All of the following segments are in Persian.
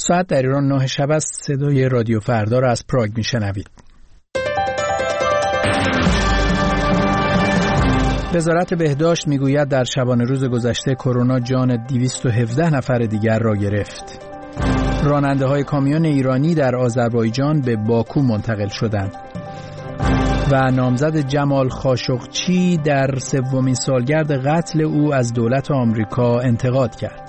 ساعت در ایران 9 شب است. صدای رادیو فردا را از پراگ میشنوید. وزارت بهداشت میگوید در شبانه روز گذشته کرونا جان 217 نفر دیگر را گرفت. راننده‌های کامیون ایرانی در آذربایجان به باکو منتقل شدند. و نامزد جمال خاشقچی در سومین سالگرد قتل او از دولت آمریکا انتقاد کرد.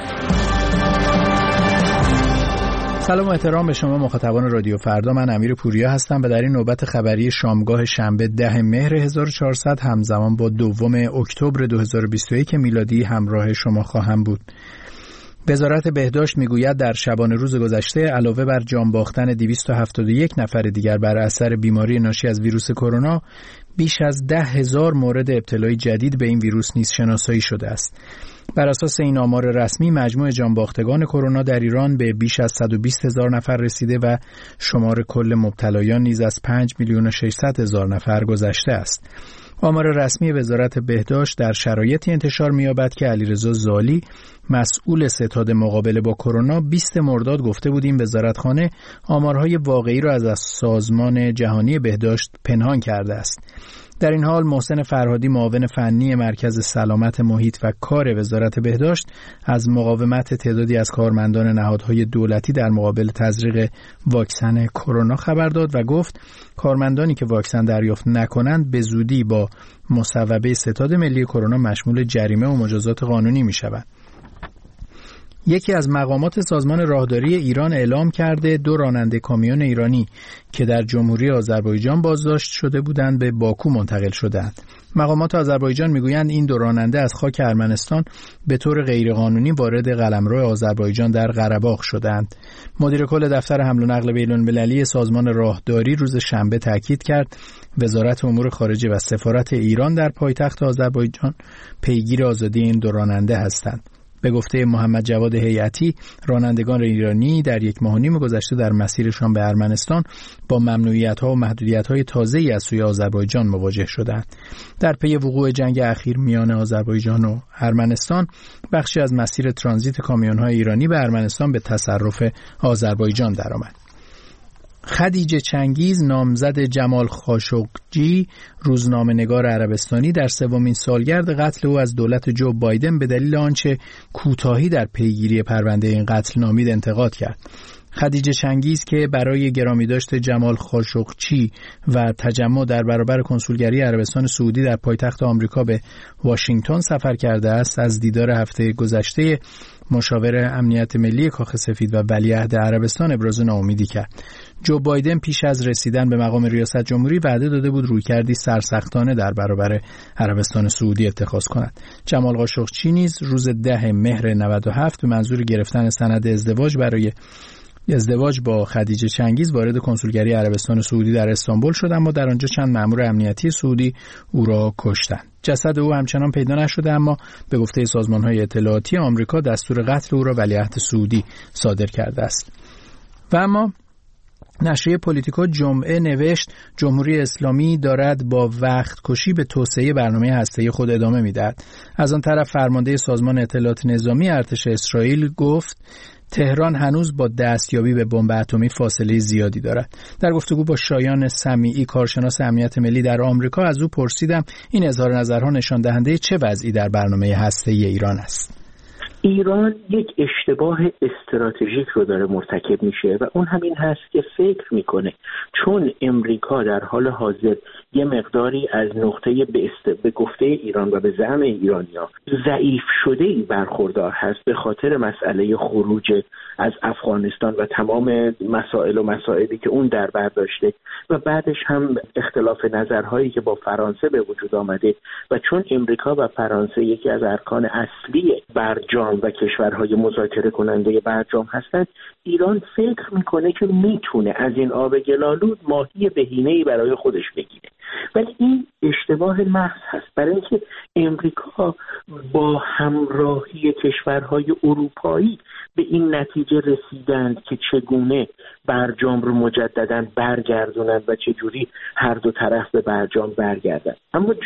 سلام و احترام به شما مخاطبان رادیو فردا، من امیر پوریا هستم و در این نوبت خبری شامگاه شنبه 10 مهر 1400 همزمان با 2 اکتبر 2021 میلادی همراه شما خواهم بود. وزارت بهداشت میگوید در شبانه روز گذشته علاوه بر جان باختن 271 نفر دیگر بر اثر بیماری ناشی از ویروس کرونا، بیش از 10,000 مورد ابتلای جدید به این ویروس نیز شناسایی شده است. بر اساس این آمار رسمی مجموع جان باختگان کرونا در ایران به بیش از 120,000 نفر رسیده و شمار کل مبتلایان نیز از 5,600,000 نفر گذشته است. آمار رسمی وزارت بهداشت در شرایطی انتشار می‌یابد که علیرضا زالی مسئول ستاد مقابله با کرونا 20 مرداد گفته بود این وزارتخانه آمارهای واقعی را از سازمان جهانی بهداشت پنهان کرده است. در این حال محسن فرهادی معاون فنی مرکز سلامت محیط و کار وزارت بهداشت از مقاومت تعدادی از کارمندان نهادهای دولتی در مقابل تزریق واکسن کرونا خبر داد و گفت کارمندانی که واکسن دریافت نکنند به زودی با مصوبه ستاد ملی کرونا مشمول جریمه و مجازات قانونی می‌شوند. یکی از مقامات سازمان راهداری ایران اعلام کرده 2 راننده کامیون ایرانی که در جمهوری آذربایجان بازداشت شده بودند به باکو منتقل شدند. مقامات آذربایجان میگویند این 2 راننده از خاک ارمنستان به طور غیرقانونی وارد قلمرو آذربایجان در قره‌باغ شدند. مدیر کل دفتر حمل و نقل بین‌المللی سازمان راهداری روز شنبه تاکید کرد وزارت امور خارجه و سفارت ایران در پایتخت آذربایجان پیگیر آزادی این 2 راننده هستند. به گفته محمد جواد هیئتی، رانندگان ایرانی در 1.5 ماه گذشته در مسیرشان به ارمنستان با ممنوعیت‌ها و محدودیت‌های تازه‌ای از سوی آذربایجان مواجه شدند. در پی وقوع جنگ اخیر میان آذربایجان و ارمنستان، بخشی از مسیر ترانزیت کامیون‌های ایرانی به ارمنستان به تصرف آذربایجان درآمد. خدیجه چنگیز نامزد جمال خاشقچی روزنامه‌نگار عربستانی در 3مین سالگرد قتل او از دولت جو بایدن به دلیل آنچه کوتاهی در پیگیری پرونده این قتل نامید انتقاد کرد. خدیجه چنگیز که برای گرامی داشت جمال خاشقچی و تجمع در برابر کنسولگری عربستان سعودی در پایتخت آمریکا به واشنگتن سفر کرده است، از دیدار هفته گذشته مشاور امنیت ملی کاخ سفید و ولیعهد عربستان ابراز ناامیدی کرد. جو بایدن پیش از رسیدن به مقام ریاست جمهوری وعده داده بود رویکردی سرسختانه در برابر عربستان سعودی اتخاذ کند. جمال خاشقچی نیز روز 10 مهر 97 به منظور گرفتن سند ازدواج با خدیجه چنگیز وارد کنسولگری عربستان سعودی در استانبول شد، اما در آنجا چند مأمور امنیتی سعودی او را کشتند. جسد او همچنان پیدا نشده، اما به گفته سازمان‌های اطلاعاتی آمریکا دستور قتل او را ولیعهد سعودی صادر کرده است. و اما نشریه پولیتیکو جمعه نوشت جمهوری اسلامی دارد با وقت کشی به توسعه برنامه هسته‌ای خود ادامه می‌دهد. از آن طرف فرمانده سازمان اطلاعات نظامی ارتش اسرائیل گفت تهران هنوز با دستیابی به بمب اتمی فاصله زیادی دارد. در گفتگو با شایان سمیعی کارشناس امنیت ملی در آمریکا از او پرسیدم این اظهار نظرها نشان دهنده چه وضعی در برنامه هسته‌ای ایران است. ایران یک اشتباه استراتژیک رو داره مرتکب میشه و اون همین هست که فکر میکنه چون امریکا در حال حاضر یه مقداری از نقطه به گفته ایران و به زعم ایرانیا ضعیف شده‌ای برخوردار هست به خاطر مسئله خروج از افغانستان و تمام مسائل و مسائلی که اون در بر داشته و بعدش هم اختلاف نظرهایی که با فرانسه به وجود آمده و چون امریکا و فرانسه یکی از ارکان اصلی برجام و کشورهای مذاکره کننده برجام هستند، ایران فکر میکنه که میتونه از این آب گلالود ماهی بهینه‌ای برای خودش بگیره، ولی این اشتباه محض هست، برای اینکه امریکا با همراهی کشورهای اروپایی به این نتیجه رسیدند که چگونه برجام رو مجددا برگردونند و چجوری هر دو طرف به برجام برگردند. اما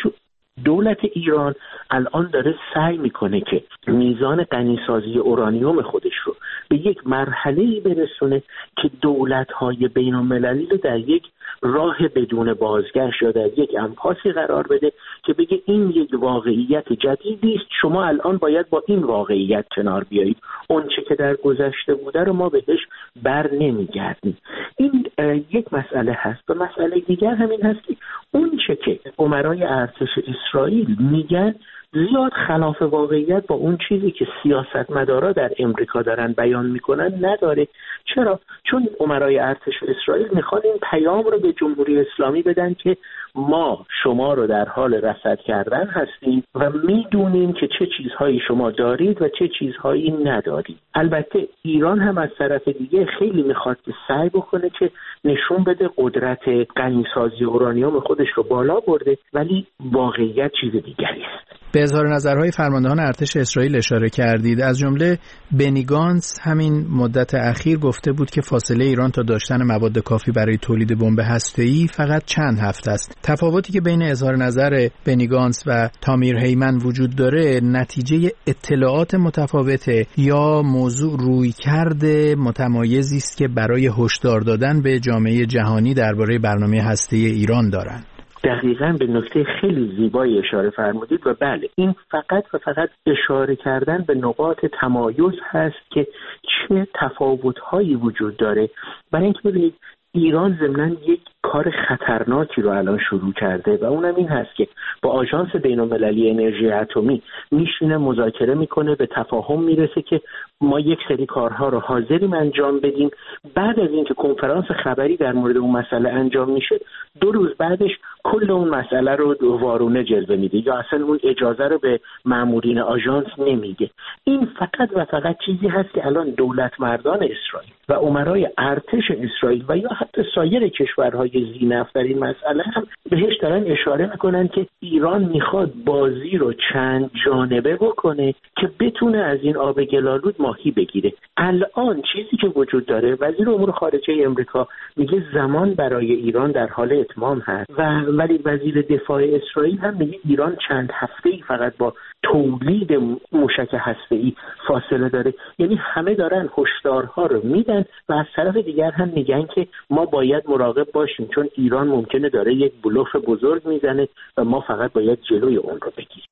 دولت ایران الان داره سعی میکنه که میزان غنیسازی اورانیوم خودش رو به یک مرحله‌ای برسونه که دولت‌های بین‌المللی رو در یک راه بدون بازگشت یا در یک امپاسی قرار بده که بگه این یک واقعیت جدیدی است، شما الان باید با این واقعیت کنار بیایید، اون چه که در گذشته بوده رو ما بهش بر نمیگردیم. این یک مسئله هست. و مسئله دیگر همین هست که اون چه که امرای ارتش اسرائیل میگن زیاد خلاف واقعیت با اون چیزی که سیاستمدارا در امریکا دارن بیان میکنن نداره. چرا؟ چون امرای ارتش اسرائیل میخوان این پیام رو به جمهوری اسلامی بدن که ما شما رو در حال رصد کردن هستیم و میدونیم که چه چیزهایی شما دارید و چه چیزهایی ندارید. البته ایران هم از طرف دیگه خیلی میخواد که سعی بکنه که نشون بده قدرت غنیسازی اورانیوم خودش رو بالا برده، ولی واقعیت چیز دیگری است. به اظهار نظرهای فرماندهان ارتش اسرائیل اشاره کردید. از جمله بنی گانتز همین مدت اخیر گفته بود که فاصله ایران تا داشتن مواد کافی برای تولید بمب هسته‌ای فقط چند هفته است. تفاوتی که بین اظهار نظر بنی گانتز و تامیر هیمن وجود داره نتیجه اطلاعات متفاوته یا موضوع رویکرد متمایزی است که برای هشدار دادن به جامعه جهانی درباره برنامه هسته‌ای ایران دارند؟ دقیقاً به نکته خیلی زیبایی اشاره فرمودید و بله، این فقط و فقط اشاره کردن به نقاط تمایز هست که چه تفاوت‌هایی وجود داره. برای اینکه ببینید ایران ضمناً یک کار خطرناکی رو الان شروع کرده و اونم این هست که با آژانس بین‌المللی انرژی اتمی میشینه مذاکره میکنه، به تفاهم میرسه که ما یک سری کارها رو حاضریم انجام بدیم. بعد از اینکه کنفرانس خبری در مورد اون مسئله انجام میشه 2 روز بعدش کل اون مسئله رو وارونه جلوه میده یا اصلا اون اجازه رو به مامورین آژانس نمیده. این فقط و فقط چیزی هست که الان دولت مردان اسرائیل و امرای ارتش اسرائیل و یا حتی سایر کشورهای ذی‌نفع در این مسئله هم بهش دارن اشاره میکنن که ایران میخواد بازی رو چند جانبه بکنه که بتونه از این آب گلالود ماهی بگیره. الان چیزی که وجود داره، وزیر امور خارجه امریکا میگه زمان برای ایران در حال اتمام هست ولی وزیر دفاع اسرائیل هم میگه ایران چند هفته‌ای فقط با تولید موشک هسته‌ای فاصله داره. یعنی همه دارن هشدارها رو میدن و از طرف دیگر هم میگن که ما باید مراقب باشیم چون ایران ممکنه داره یک بلوف بزرگ میزنه و ما فقط باید جلوی اون رو بگیریم.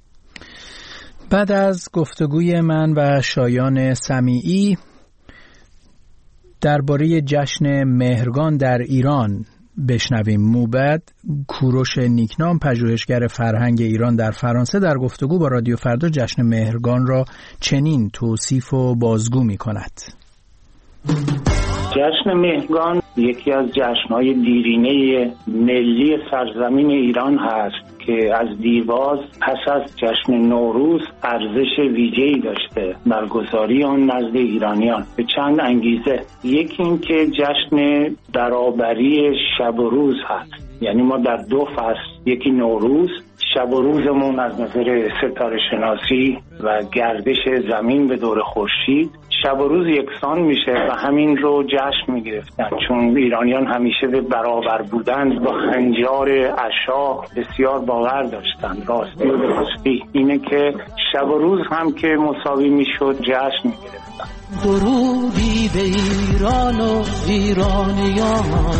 بعد از گفتگوی من و شایان سمیعی درباره جشن مهرگان در ایران بشنویم. موبد کوروش نیکنام، پژوهشگر فرهنگ ایران در فرانسه، در گفتگو با رادیو فردا جشن مهرگان را چنین توصیف و بازگو می کند. جشن مهرگان یکی از جشن‌های دیرینه ملی سرزمین ایران هست که از دیرباز پس از جشن نوروز ارزش ویژه‌ای داشته برگزاری آن نزد ایرانیان به چند انگیزه. یکی این که جشن برابری شب و روز هست، یعنی ما در 2 فصل، یکی نوروز، شب و روزمون از نظر ستاره شناسی و گردش زمین به دور خورشید شب و روز یکسان میشه و همین رو جشن میگرفتن، چون ایرانیان همیشه به برابر بودن با هنجار عشا بسیار باور داشتن. راستی و درستی اینه که شب و روز هم که مساوی میشد جشن میگرفتن. درودی به ایران و ایرانیان،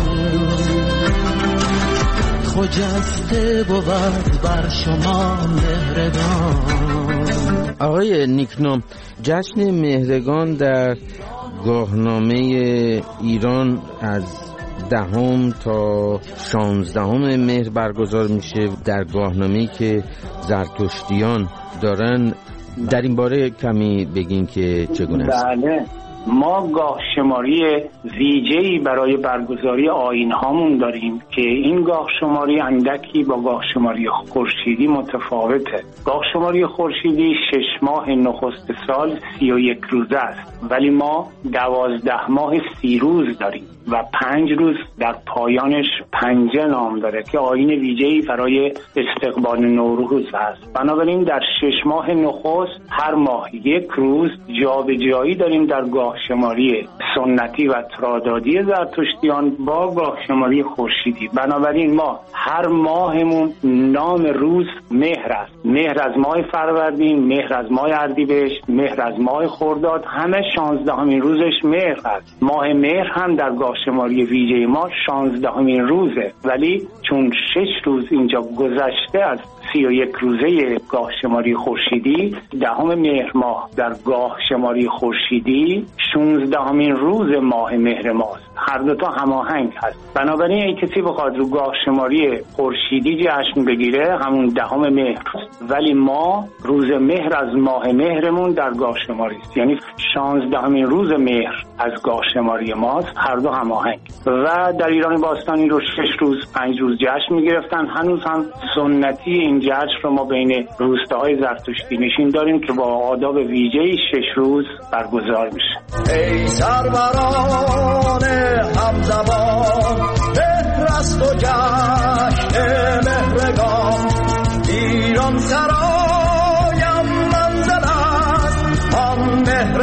خجسته بود بر شما مهرگان. آقای نیکنام، جشن مهرگان در گاهنامه ایران از 10 تا 16 مهر برگزار میشه، در گاهنامه‌ای که زرتشتیان دارن. در این باره کمی بگین که چگونه است. بله، ما گاه شماری ویژه‌ای برای برگزاری آیین هامون داریم که این گاه شماری اندکی با گاه شماری خورشیدی متفاوته. گاه شماری خورشیدی 6 ماه نخست سال 31 روزه است، ولی ما 12 ماه 30 روز داریم. و 5 روز در پایانش پنجه نام داره که آیین ویژه‌ای برای استقبال نوروز است. بنابراین در 6 ماه نخست هر ماه 1 روز جابجایی داریم در گاه شماری سنتی و ترادادی زرتشتیان با گاه شماری خورشیدی. بنابراین ما هر ماهمون نام روز مهر است. مهر از ماه فروردین، مهر از ماه اردیبهشت، مهر از ماه خرداد، همه 16مین روزش مهر است. ماه مهر هم در گاه شماری ویژه ما 16مین روزه، ولی چون 6 روز اینجا گذشته از 31 روزه گاه شماری خورشیدی، 10 مهر ماه در گاه شماری خورشیدی 16مین روز ماه مهر ماست. هر دوتا هماهنگ هست. بنابراین اگه کسی بخواد رو گاه شماری خورشیدی جشن بگیره همون 10 مهر است، ولی ما روز مهر از ماه مهرمون در گاه شماری است، یعنی 16مین روز مهر از گاه شماری ماست. هر دو هماهنگ. و در ایران باستانی رو 6 روز 5 روز جشن میگرفتن. هنوز هم سنتی این جشن رو ما بین روستاهای زرتشتی نشین داریم که با آداب ویژه‌ای 6 روز برگزار میشه. ای سروران همزمان بهرست و جشن مهرگان، ایران سرایم منزل است، آن مهر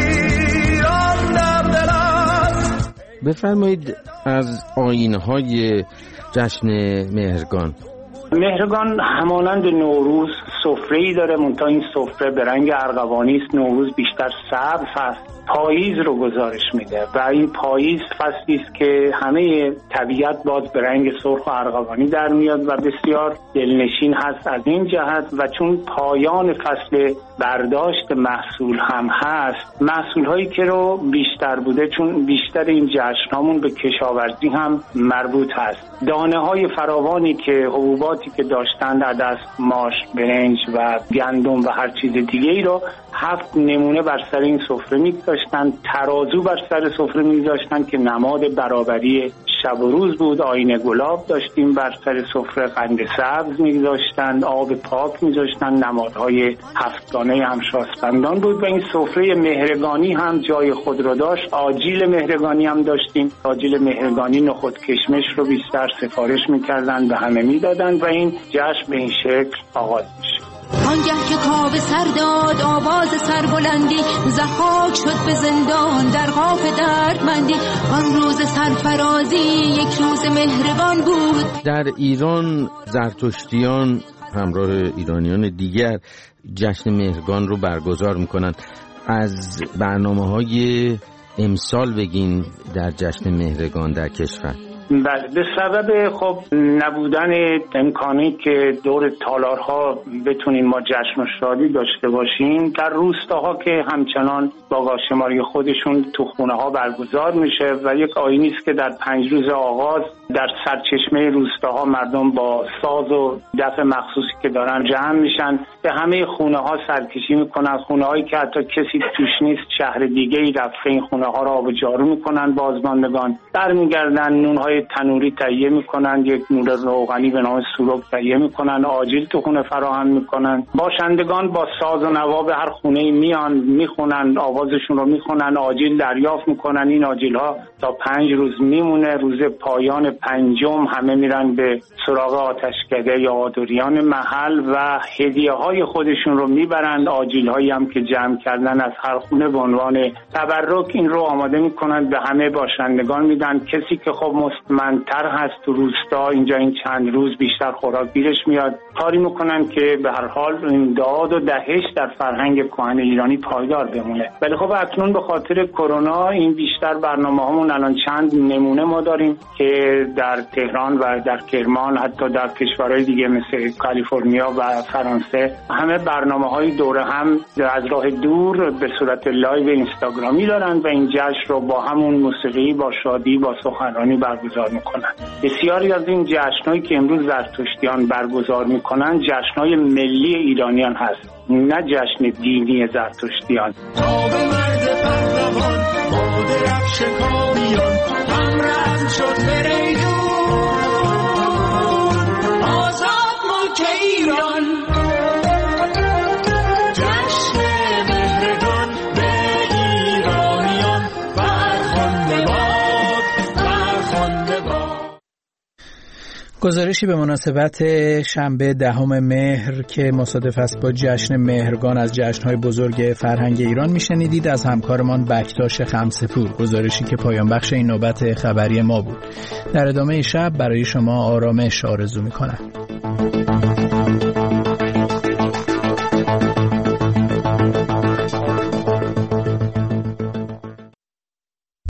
ایران در دل است. بفرمایید از آیین‌های جشن مهرگان. مهرگان همانند نوروز سفره‌ای داره، منتها این سفره به رنگ ارغوانی است. نوروز بیشتر سبز هست. پاییز رو گزارش میده و این پاییز فصلی است که همه طبیعت باز به رنگ سرخ و ارغوانی در میاد و بسیار دلنشین هست از این جهت. و چون پایان فصل برداشت محصول هم هست، محصول هایی که رو بیشتر بوده، چون بیشتر این جشنامون به کشاورزی هم مربوط هست، دانه های فراوانی که حبوباتی که داشتند، عدس، ماش، برنج و گندم و هر چیز دیگه ای رو 7 نمونه بر سر این سفره می‌گذاشتن. ترازو بر سر سفره می‌گذاشتن که نماد برابری شب و روز بود. آینه گلاب داشتیم بر سر سفره، قند سبز می‌گذاشتن، آب پاک می‌ذاشتن، نمادهای 7گانه همشاسپندان بود. و این سفره مهرگانی هم جای خود رو داشت. آجیل مهرگانی هم داشتیم. آجیل مهرگانی نخود کشمش رو بیشتر سفارش می‌کردن و همه می‌دادن و این جشن به این شکل آغاز میشه. آنگه که کاوه سر داد آواز سربلندی، ضحاک شد به زندان در قاف دردمندی. آن روز سرفرازی یک روز مهرگان بود. در ایران زرتشتیان همراه ایرانیان دیگر جشن مهرگان رو برگزار میکنن. از برنامه‌های امسال بگین در جشن مهرگان در کشور. بله، به سبب خب نبودن امکانی که دور تالارها بتونیم ما جشن و شادی داشته باشیم، در روستاها که همچنان با گاه شماری خودشون تو خونه ها برگزار میشه و یک آیینی است که در 5 روز آغاز در سرچشمه روستاها مردم با ساز و دف مخصوصی که دارن جمع میشن، به همه خونه ها سرکشی میکنن. خونه هایی که حتی کسی توش نیست، شهر دیگه ای رفته، این خونه ها را آب جارو میکنن. بازماندگان برمیگردن، نون های تنوری تهیه میکنن، یک نون روغنی به نام سوروک تهیه میکنن، آجیل تو خونه فراهم میکنن. باشندگان با ساز و نوا به هر خونه میان، میخونن، آوازشون رو میخونن، آجیل دریافت میکنن. این آجیل ها تا 5 روز میمونه. روز پایان 5م همه میرن به سراغ آتشکده یا آدوریان محل و هدیه های خودشون رو میبرند. آجیل هایی هم که جمع کردن از هر خونه به عنوان تبرک این رو آماده میکنن، به همه باشندگان میدن. کسی که خب مستمندتر هست تو روستا، اینجا این چند روز بیشتر خوراک گیرش میاد، کاری میکنن که به هر حال این داد و دهش در فرهنگ کهن ایرانی پایدار بمونه. ولی خب اکنون به خاطر کرونا این بیشتر برنامه‌هامون الان چند نمونه ما داریم که در تهران و در کرمان، حتی در کشورهای دیگه مثل کالیفرنیا و فرانسه، همه برنامه‌های دوره هم از راه دور به صورت لایو اینستاگرامی دارن و این جشن رو با همون موسیقی، با شادی، با سخنرانی برگزار میکنن. بسیاری از این جشن‌هایی که امروز زرتشتیان برگزار میکنن جشن‌های ملی ایرانیان هست، نه جشن دینی زرتشتیان. تاب مرد پهلوان با درفش کامیان، هم رنگ شد بریدون آزاد ملک ایران. جشن مهرگان به ایرانیان فرخنده باد، گزارشی به مناسبت شنبه 10 مهر که مصادف است با جشن مهرگان از جشن‌های بزرگ فرهنگ ایران میشنیدید از همکارمان بکتاش خمسه‌پور، گزارشی که پایان بخش این نوبت خبری ما بود. در ادامه شب برای شما آرامش آرزو می‌کنم.